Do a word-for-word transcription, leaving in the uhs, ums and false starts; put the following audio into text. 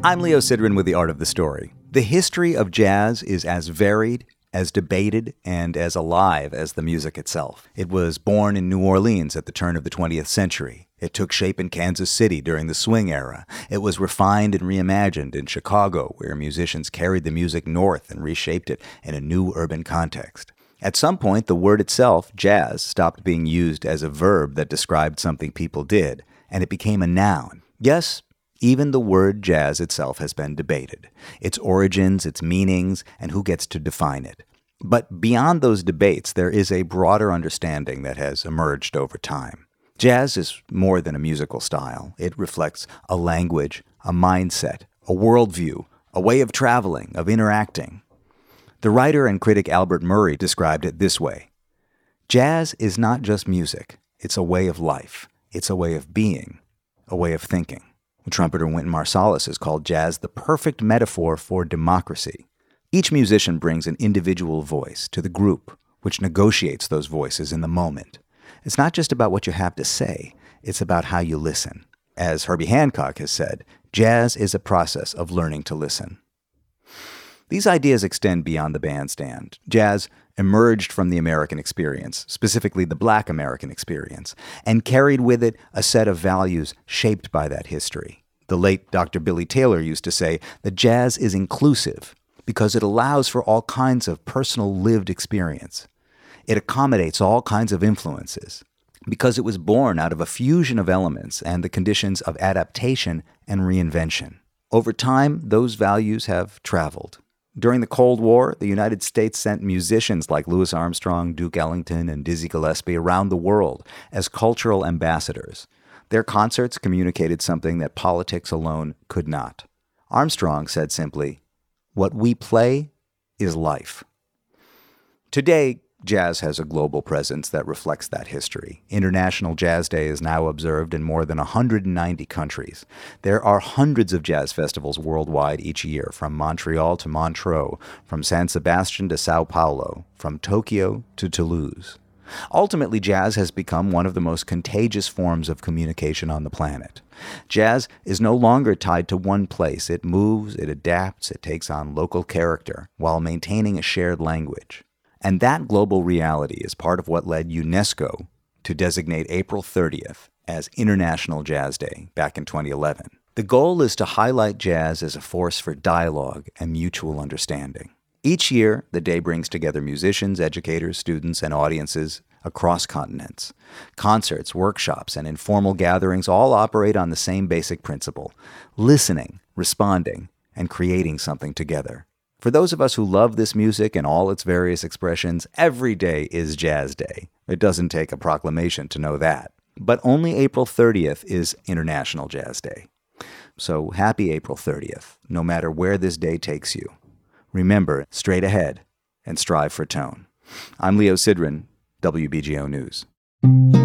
I'm Leo Sidran with The Art of the Story. The history of jazz is as varied, as debated, and as alive as the music itself. It was born in New Orleans at the turn of the twentieth century. It took shape in Kansas City during the swing era. It was refined and reimagined in Chicago, where musicians carried the music north and reshaped it in a new urban context. At some point, the word itself, jazz, stopped being used as a verb that described something people did, and it became a noun. Yes, even the word jazz itself has been debated. Its origins, its meanings, and who gets to define it. But beyond those debates, there is a broader understanding that has emerged over time. Jazz is more than a musical style. It reflects a language, a mindset, a worldview, a way of traveling, of interacting. The writer and critic Albert Murray described it this way: jazz is not just music. It's a way of life. It's a way of being, a way of thinking. Trumpeter Wynton Marsalis has called jazz the perfect metaphor for democracy. Each musician brings an individual voice to the group, which negotiates those voices in the moment. It's not just about what you have to say, it's about how you listen. As Herbie Hancock has said, jazz is a process of learning to listen. These ideas extend beyond the bandstand. Jazz emerged from the American experience, specifically the Black American experience, and carried with it a set of values shaped by that history. The late Doctor Billy Taylor used to say that jazz is inclusive because it allows for all kinds of personal lived experience. It accommodates all kinds of influences because it was born out of a fusion of elements and the conditions of adaptation and reinvention. Over time, those values have traveled. During the Cold War, the United States sent musicians like Louis Armstrong, Duke Ellington, and Dizzy Gillespie around the world as cultural ambassadors. Their concerts communicated something that politics alone could not. Armstrong said simply, "What we play is life." Today, jazz has a global presence that reflects that history. International Jazz Day is now observed in more than one hundred ninety countries. There are hundreds of jazz festivals worldwide each year, from Montreal to Montreux, from San Sebastian to Sao Paulo, from Tokyo to Toulouse. Ultimately, jazz has become one of the most contagious forms of communication on the planet. Jazz is no longer tied to one place. It moves, it adapts, it takes on local character, while maintaining a shared language. And that global reality is part of what led UNESCO to designate April thirtieth as International Jazz Day back in twenty eleven. The goal is to highlight jazz as a force for dialogue and mutual understanding. Each year, the day brings together musicians, educators, students, and audiences across continents. Concerts, workshops, and informal gatherings all operate on the same basic principle: listening, responding, and creating something together. For those of us who love this music and all its various expressions, every day is Jazz Day. It doesn't take a proclamation to know that. But only April thirtieth is International Jazz Day. So happy April thirtieth, no matter where this day takes you. Remember, straight ahead and strive for tone. I'm Leo Sidran, W B G O News.